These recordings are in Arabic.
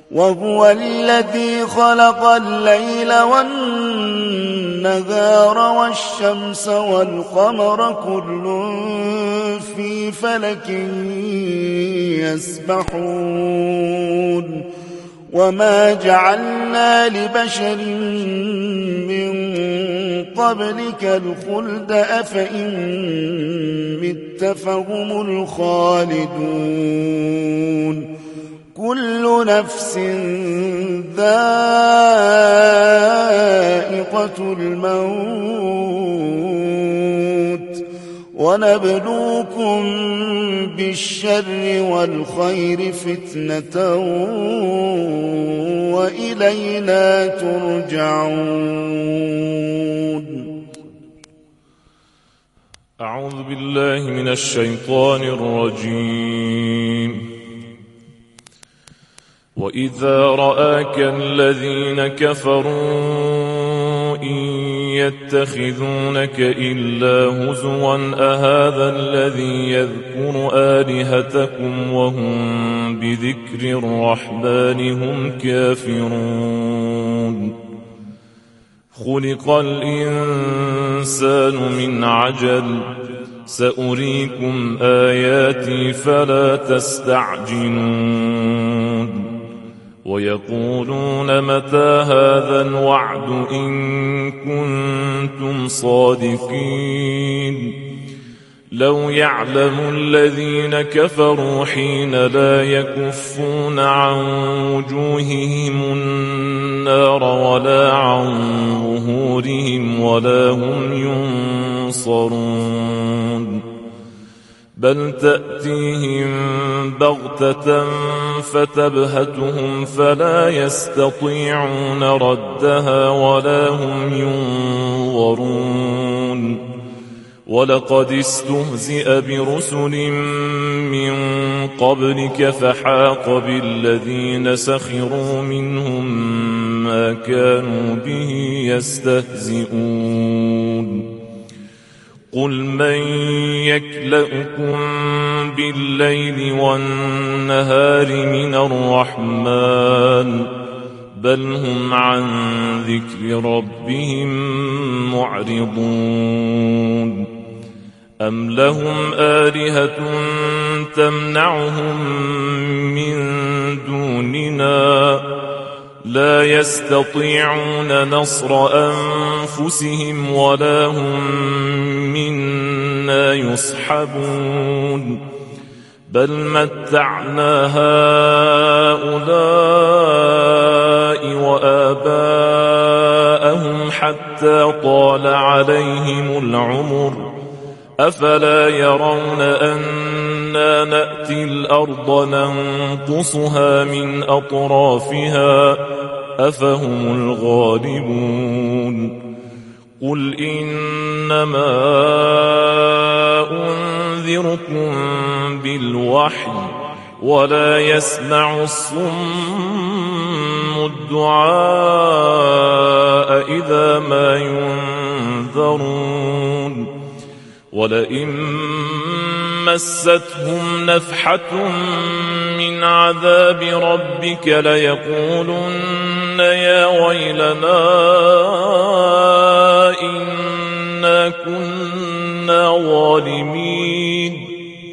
وهو الذي خلق الليل والنهار والشمس والقمر كل في فلك يسبحون وما جعلنا لبشر من قبلك الخلد أفإن مت فهم الخالدون كل نفس ذائقة الموت ونبلوكم بالشر والخير فتنة وإلينا ترجعون. أعوذ بالله من الشيطان الرجيم. وإذا رآك الذين كفروا إن يتخذونك إلا هزوا أهذا الذي يذكر آلهتكم وهم بذكر الرحمن هم كافرون. خلق الإنسان من عجل سأريكم آياتي فلا تستعجلون. ويقولون متى هذا الوعد إن كنتم صادقين. لو يعلم الذين كفروا حين لا يكفون عن وجوههم النار ولا عن ظهورهم ولا هم ينصرون. بل تأتيهم بغتة فتبهتهم فلا يستطيعون ردها ولا هم ينظرون. ولقد استهزئ برسل من قبلك فحاق بالذين سخروا منهم ما كانوا به يستهزئون. قل من يكلؤكم بالليل والنهار من الرحمن بل هم عن ذكر ربهم معرضون. أم لهم آلهة تمنعهم من دوننا لا يستطيعون نصر أنفسهم ولا هم منا يصحبون. بل متعنا هؤلاء وآباءهم حتى طال عليهم العمر أفلا يرون أنا نأتي الأرض ننقصها من أطرافها أفهم الغالبون. قل إنما أنذركم بالوحي ولا يسمع الصم الدعاء إذا ما ينذرون. ولئن مستهم نفحة من عذاب ربك ليقولن يا ويلنا إنا كنا ظالمين.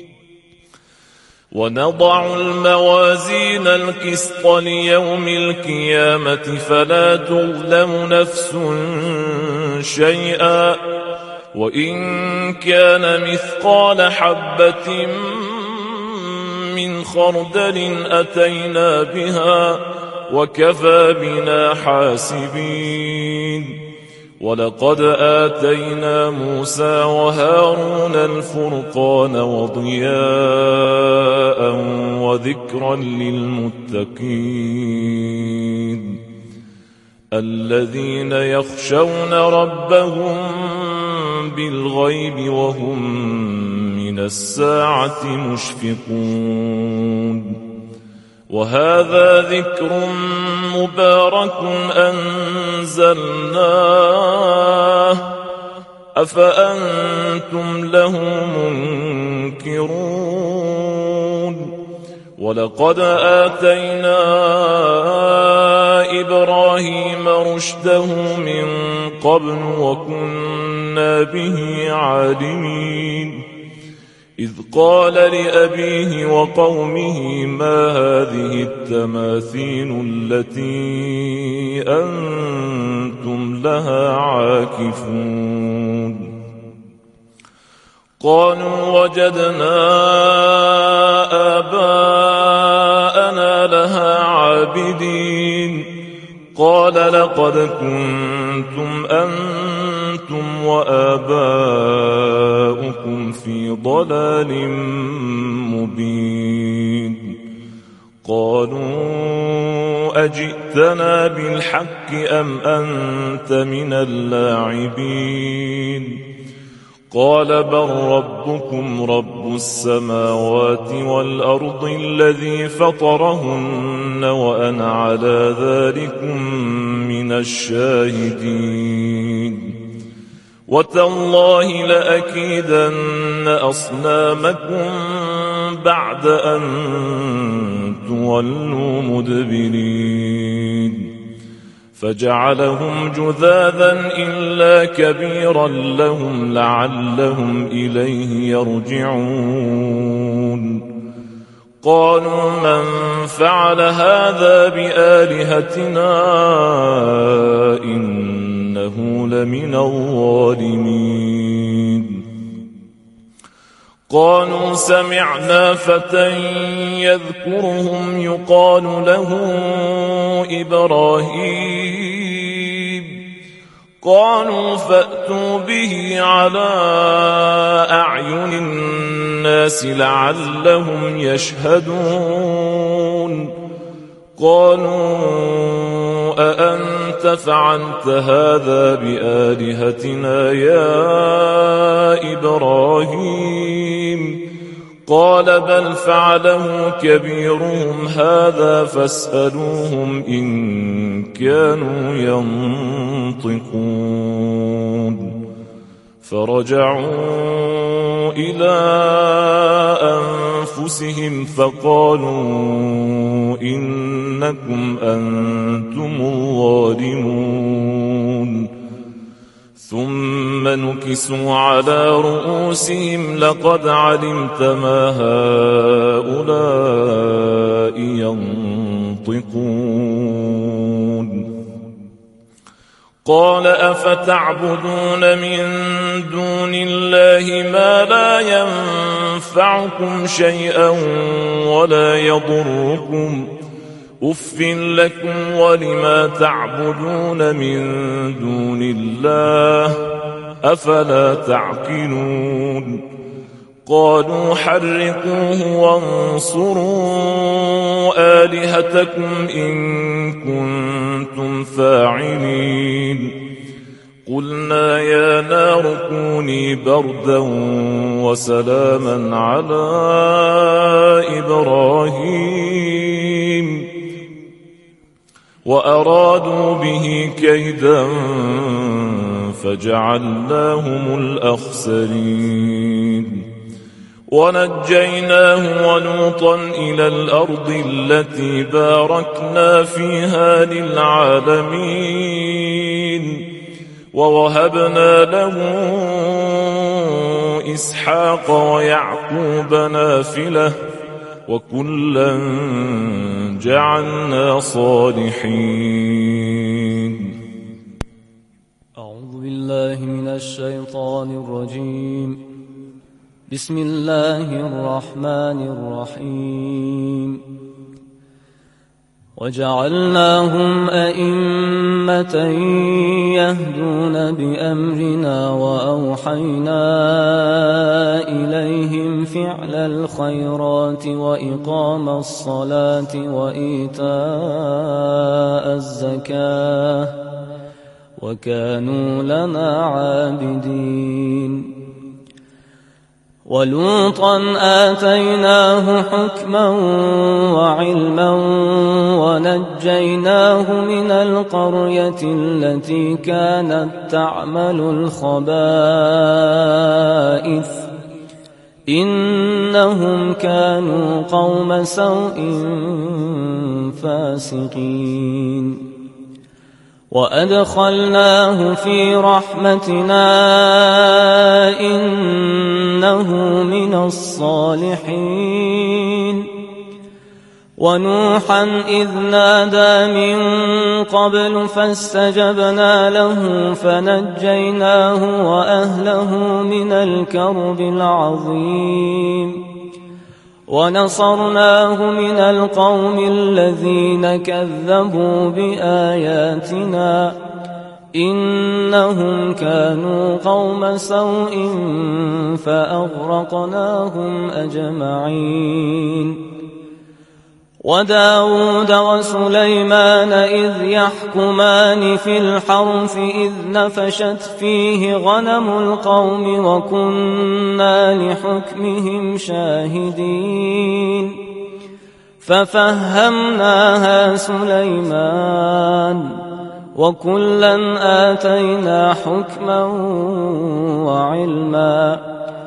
ونضع الموازين القسط ليوم القيامة فلا تظلم نفس شيئا وإن كان مثقال حبة من خردل أتينا بها وكفى بنا حاسبين. ولقد آتينا موسى وهارون الفرقان وضياء وذكرا للمتقين الذين يخشون ربهم بالغيب وهم من الساعة مشفقون. وهذا ذكر مبارك أنزلناه أفأنتم له منكرون. ولقد آتينا إبراهيم رشده من قبل وكنا به عالمين إذ قال لأبيه وقومه ما هذه التماثيل التي أنتم لها عاكفون قالوا وجدنا آباءنا لها عابدين قال لقد كنتم أنتم وآباؤكم في ضلال مبين قالوا أجئتنا بالحق أم أنت من اللاعبين قال بل ربكم رب السماوات والأرض الذي فطرهن وأنا على ذلكم من الشاهدين وتالله لأكيدن أصنامكم بعد أن تولوا مدبرين فجعلهم جذاذا إلا كبيرا لهم لعلهم إليه يرجعون قالوا من فعل هذا بآلهتنا إنه لمن الظالمين قالوا سمعنا فتى يذكرهم يقال له إبراهيم قالوا فأتوا به على أعين الناس لعلهم يشهدون قالوا أأنت فعلت هذا بآلهتنا يا إبراهيم قال بل فعله كبيرهم هذا فاسألوهم إن كانوا ينطقون فرجعوا إلى أنفسهم فقالوا إنكم أنتم الظالمون ثم نكسوا على رؤوسهم لقد علمت ما هؤلاء ينطقون قال أفتعبدون من دون الله ما لا ينفعكم شيئا ولا يضركم أف لكم ولما تعبدون من دون الله أفلا تعقلون قالوا حرقوه وانصروا آلهتكم إن كنتم فاعلين قلنا يا نار كوني بردا وسلاما على إبراهيم وأرادوا به كيدا فجعلناهم الأخسرين ونجيناه ولوطا إلى الأرض التي باركنا فيها للعالمين ووهبنا له إسحاق ويعقوب نافلة وكلا جعلنا صالحين أعوذ بالله من الشيطان الرجيم بسم الله الرحمن الرحيم وجعلناهم أئمة يهدون بأمرنا وأوحينا إليهم فعل الخيرات وإقام الصلاة وإيتاء الزكاة وكانوا لنا عابدين ولوطا آتيناه حكما وعلما ونجيناه من القرية التي كانت تعمل الخبائث إنهم كانوا قوم سوء فاسقين وأدخلناه في رحمتنا إنه من الصالحين ونوحا إذ نادى من قبل فاستجبنا له فنجيناه وأهله من الكرب العظيم ونصرناه من القوم الذين كذبوا بآياتنا إنهم كانوا قوم سوء فأغرقناهم أجمعين وداود وسليمان إذ يحكمان في الحرث إذ نفشت فيه غنم القوم وكنا لحكمهم شاهدين ففهمناها سليمان وكلا آتينا حكما وعلما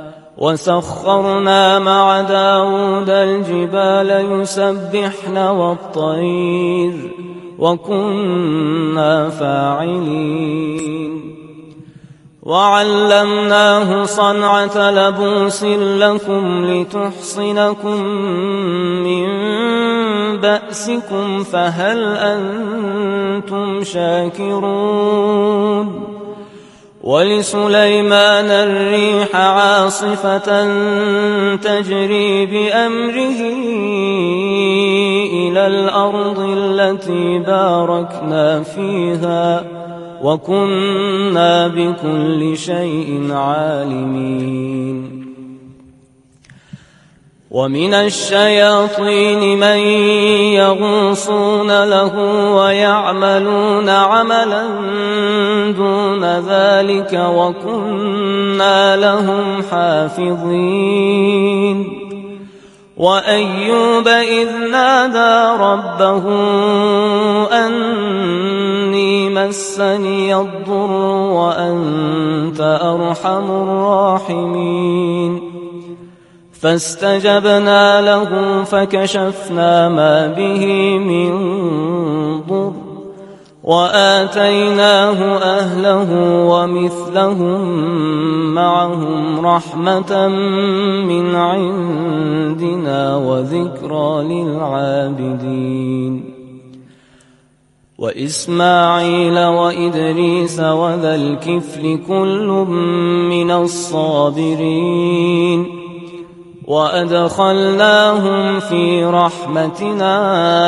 وسخرنا مع داود الجبال يسبحن والطير وكنا فاعلين وعلمناه صنعة لبوس لكم لتحصنكم من بأسكم فهل أنتم شاكرون ولسليمان الريح عاصفة تجري بأمره إلى الأرض التي باركنا فيها وكنا بكل شيء عالمين ومن الشياطين من يغوصون له ويعملون عملا دون ذلك وكنا لهم حافظين وأيوب إذ نادى ربه أني مسني الضر وأنت أرحم الراحمين فاستجبنا له فكشفنا ما به من ضر وآتيناه أهله ومثلهم معهم رحمة من عندنا وذكرى للعابدين وإسماعيل وإدريس وذا الكفل كل من الصابرين وأدخلناهم في رحمتنا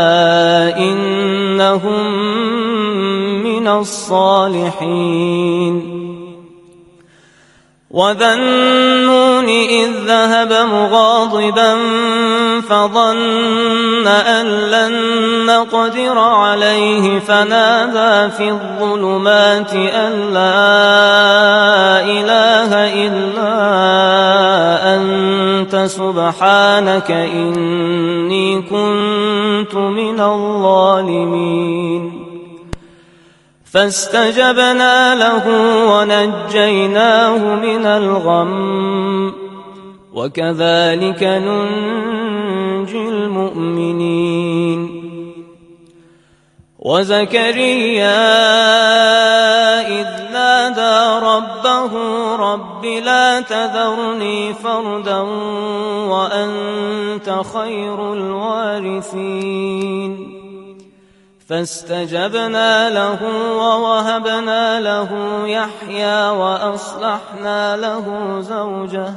إنهم من الصالحين وذا النون إذ ذهب مغاضبا فظن أن لن نقدر عليه فنادى في الظلمات أن لا إله إلا أنت سبحانك إني كنت من الظالمين فاستجبنا له ونجيناه من الغم وكذلك ننجي المؤمنين وزكريا إذ نادى ربه رب لا تذرني فردا وأنت خير الوارثين فاستجبنا له ووهبنا له يحيى وأصلحنا له زوجه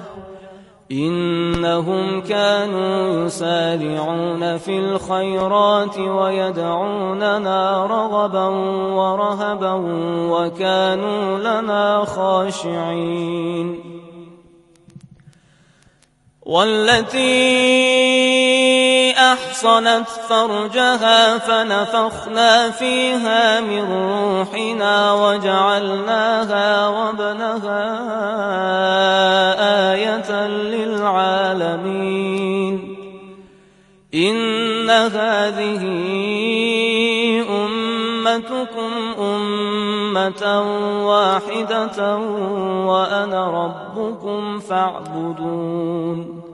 إنهم كانوا يسارعون في الخيرات ويدعوننا رغبا ورهبا وكانوا لنا خاشعين والتي أحصنت فرجها فنفخنا فيها من روحنا وجعلناها وابنها آية للعالمين إن هذه أمتكم أمة واحدة وأنا ربكم فاعبدون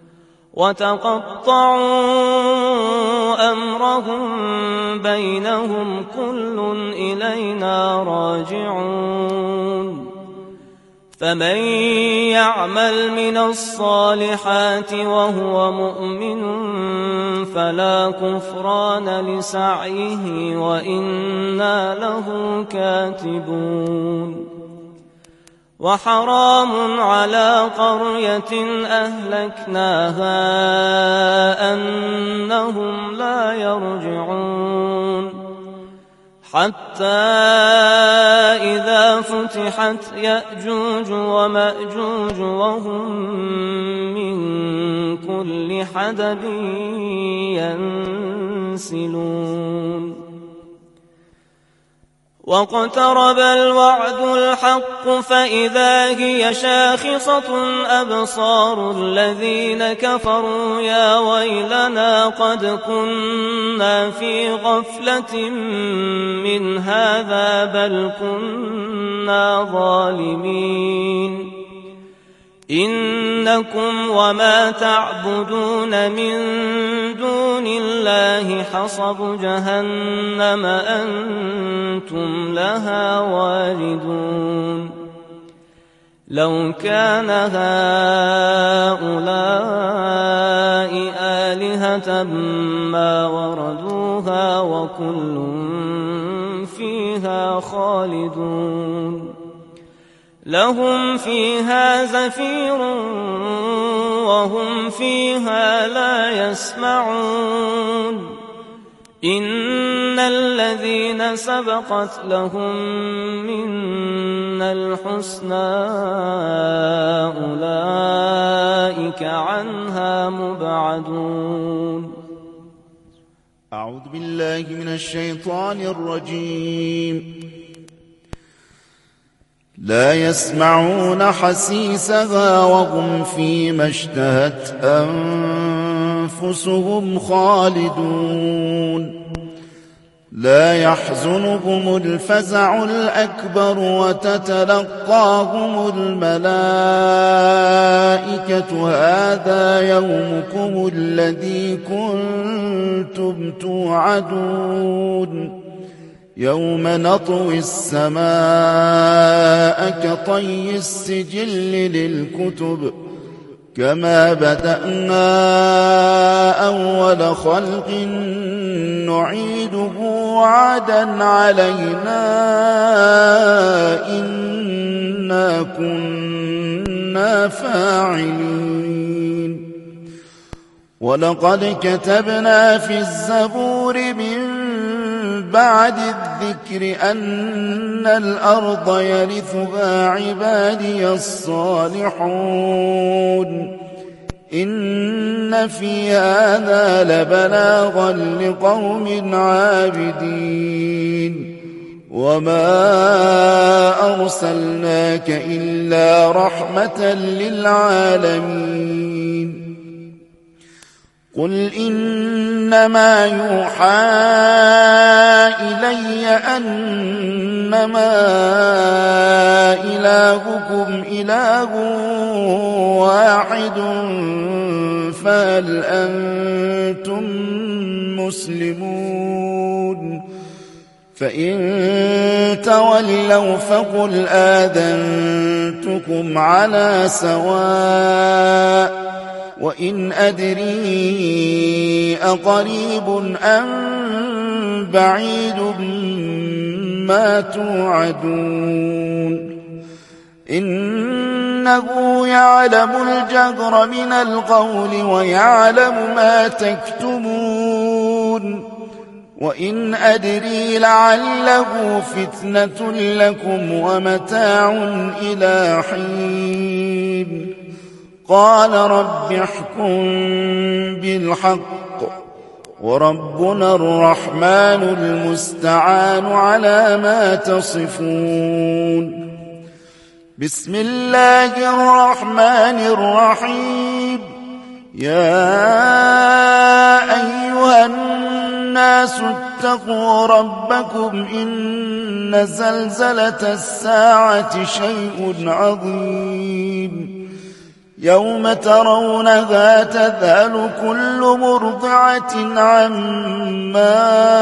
وتقطعوا أمرهم بينهم كل إلينا راجعون فمن يعمل من الصالحات وهو مؤمن فلا كفران لسعيه وإنا له كاتبون وحرام على قرية أهلكناها أنهم لا يرجعون حتى إذا فتحت يأجوج ومأجوج وهم من كل حدب ينسلون واقترب الوعد الحق فإذا هي شاخصة أبصار الذين كفروا يا ويلنا قد كنا في غفلة من هذا بل كنا ظالمين إنكم وما تعبدون من دون الله حصب جهنم أنتم لها واردون لو كان هؤلاء آلهة ما وردوها وكل فيها خالدون لهم فيها زفير وهم فيها لا يسمعون إن الذين سبقت لهم منا الحسنى أولئك عنها مبعدون أعوذ بالله من الشيطان الرجيم لا يسمعون حسيسها وهم فيما اشتهت أنفسهم خالدون لا يحزنهم الفزع الأكبر وتتلقاهم الملائكة هذا يومكم الذي كنتم توعدون يوم نطوي السماء كطي السجل للكتب كما بدأنا أول خلق نعيده وعدا علينا إنا كنا فاعلين ولقد كتبنا في الزبور من بعد الذكر أن الأرض يرثها عبادي الصالحون إن في هذا لبلاغا لقوم عابدين وما أرسلناك إلا رحمة للعالمين قل إنما يوحى إلي أنما إلهكم إله واحد فهل أنتم مسلمون فإن تولوا فقل آذنتكم على سواء وإن أدري أقريب أم بعيد ما توعدون إنه يعلم الجهر من القول ويعلم ما تكتمون وإن أدري لعله فتنة لكم ومتاع إلى حين قال رب احكم بالحق وربنا الرحمن المستعان على ما تصفون بسم الله الرحمن الرحيم يا أيها الناس الناس اتقوا ربكم إن زلزلة الساعة شيء عظيم يوم ترونها تذهل كل مرضعة عما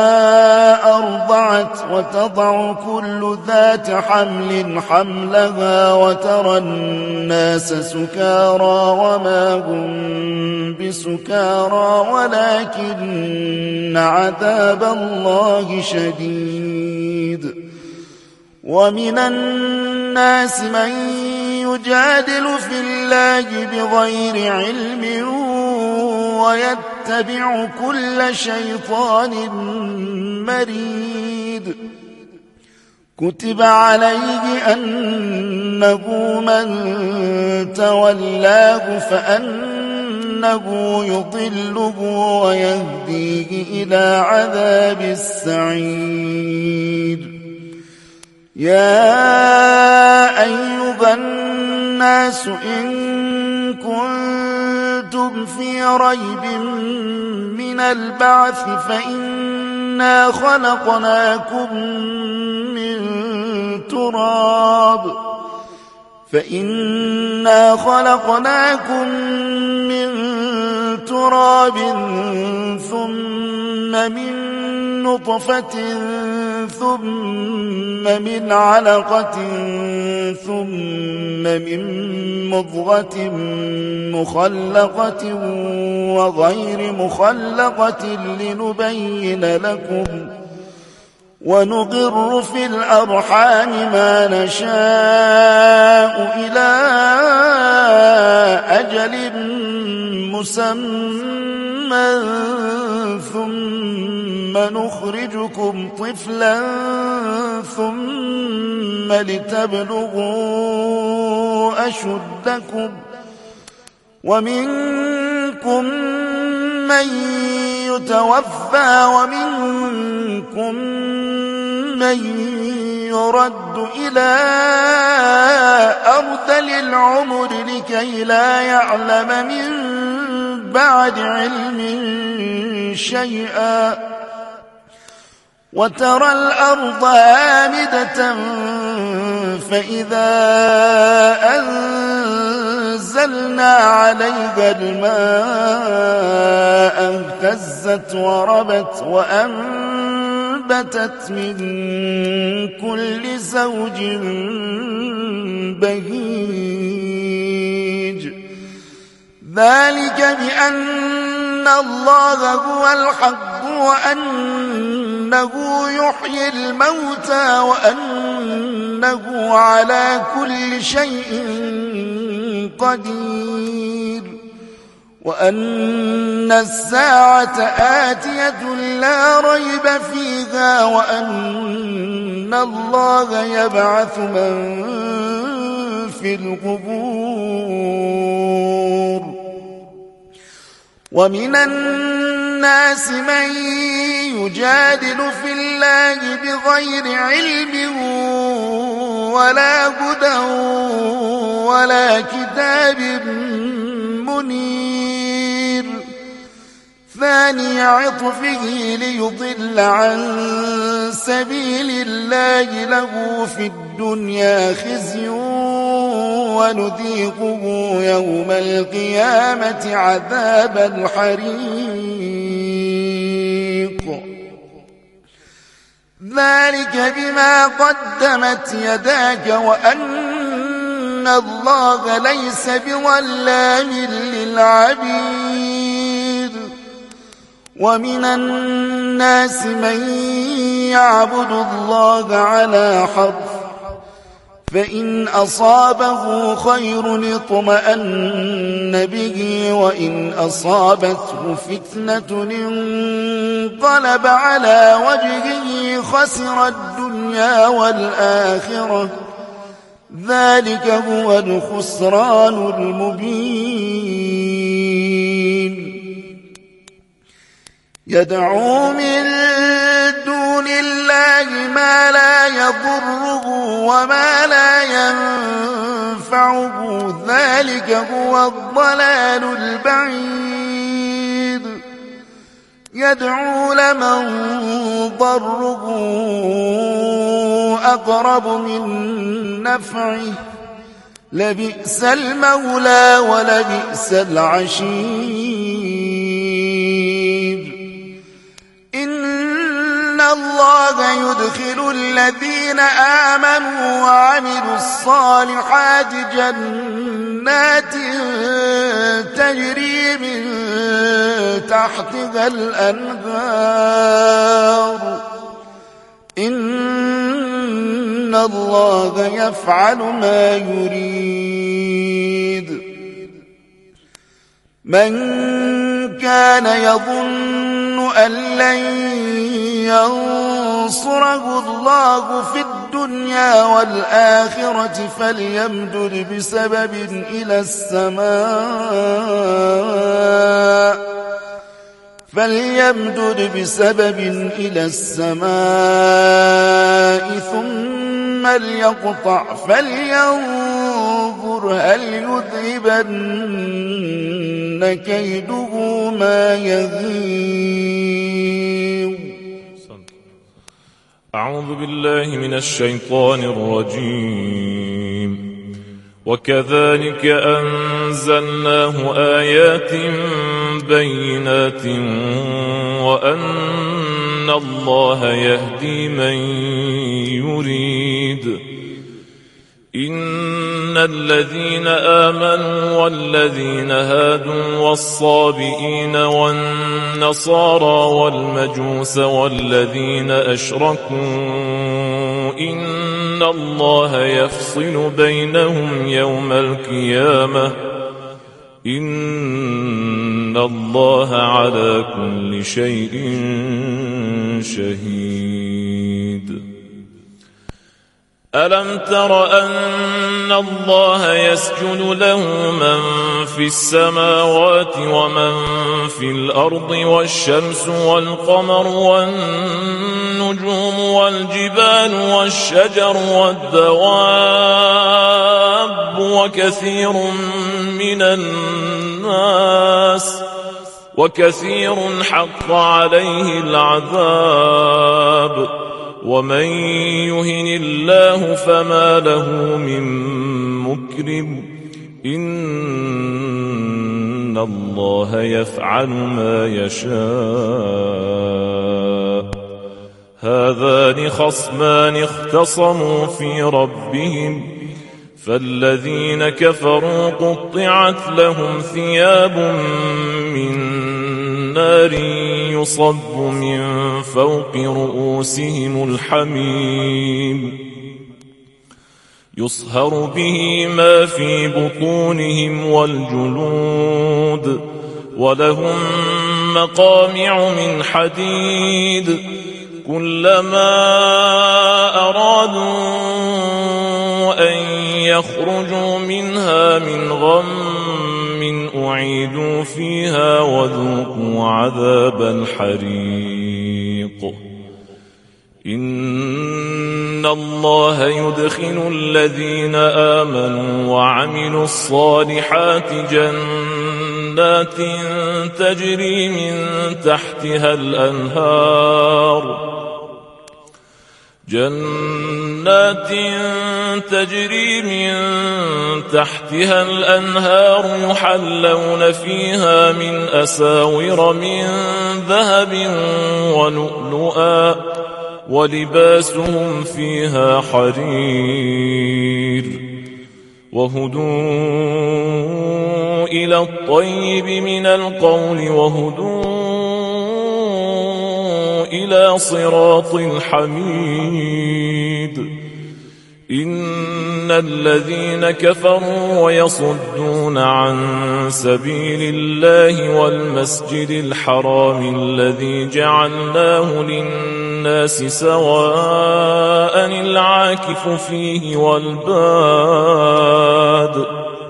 أرضعت وتضع كل ذات حمل حملها وترى الناس سكارى وما هم بسكارى ولكن عذاب الله شديد ومن الناس من يجادل في الله بغير علم ويتبع كل شيطان مريد كتب عليه أنه من تولاه فأنه يضله ويهديه إلى عذاب السعير يا أيها الناس إن كنتم في ريب من البعث فإنا خلقناكم من تراب ثم من نطفة ثم من علقة ثم من مضغة مخلقة وغير مخلقة لنبين لكم ونقر في الأرحام ما نشاء إلى أجل مسمى ثم نخرجكم طفلا ثم لتبلغوا أشدكم ومنكم من يتوفى ومنكم من يرد إلى أرذل العمر لكي لا يعلم من بعد علم شيئا وترى الأرض هامدة فإذا أنزلنا عليها الماء اهتزت وربت وأنبتت من كل زوج بهيج ذلك بأن الله هو الحق وأنه يحيي الموتى وأنه على كل شيء قدير وأن الساعة آتية لا ريب فيها وأن الله يبعث من في القبور ومن الناس من يجادل في الله بغير علم ولا هدى ولا كتاب منير ثاني عطفه ليضل عن سبيل الله له في الدنيا خزي ونذيقه يوم القيامة عذاب الحريق ذلك بما قدمت يداك وأن الله ليس بظلام للعبيد ومن الناس من يعبد الله على حرف فإن أصابه خير اطمأن به وإن أصابته فتنة انقلب على وجهه خسر الدنيا والآخرة ذلك هو الخسران المبين يدعو من دون الله ما لا يضره وما لا ينفعه ذلك هو الضلال البعيد يدعو لمن ضره أقرب من نفعه لبئس المولى ولبئس العشير إن الله يدخل الذين آمنوا وعملوا الصالحات جنات تجري من تحتها الأنهار إن الله يفعل ما يريد من كان يظن أن لن ينصره الله في الدنيا والآخرة فليمدد بسبب إلى السماء ثم ليقطع فلينظر هل يذهبن كيده ما يغيظ. أعوذ بالله من الشيطان الرجيم. وكذلك أنزلناه آيات بينات وأن الله يهدي من يريد. إن الذين آمنوا والذين هادوا والصابئين والنصارى والمجوس والذين أشركوا إن الله يفصل بينهم يوم القيامة إن الله على كل شيء شهيد. ألم تر أن الله يسجد له من في السماوات ومن في الأرض والشمس والقمر والنجوم والجبال والشجر والدواب وكثير حق عليه العذاب ومن يهن الله فما له من مكرم إن الله يفعل ما يشاء. هذان خصمان اختصموا في ربهم فالذين كفروا قطعت لهم ثياب من نار يصب من فوق رؤوسهم الحميم يصهر به ما في بطونهم والجلود ولهم مقامع من حديد كلما أرادوا أن يخرجوا منها من غم أعيدوا فيها وذوقوا عذاب الحريق. إن الله يدخل الذين آمنوا وعملوا الصالحات جنات تجري من تحتها الأنهار يحلون فيها من أساور من ذهب ولؤلؤا ولباسهم فيها حرير وهدوا إلى الطيب من القول وهدوا إلى صراط الحميد. إن الذين كفروا ويصدون عن سبيل الله والمسجد الحرام الذي جعلناه للناس سواء العاكف فيه والباد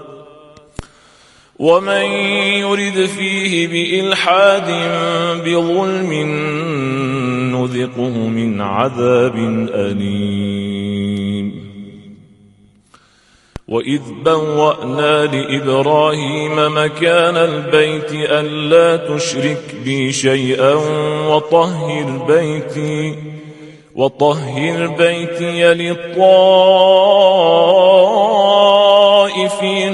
ومن يرد فيه بإلحاد بظلم نذقه من عذاب أليم. وإذ بوأنا لإبراهيم مكان البيت ألا تشرك بي شيئا وطهر بيتي للطائفين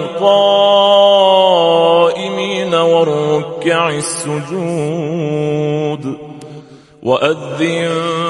والقائمين والركع السجود وأذن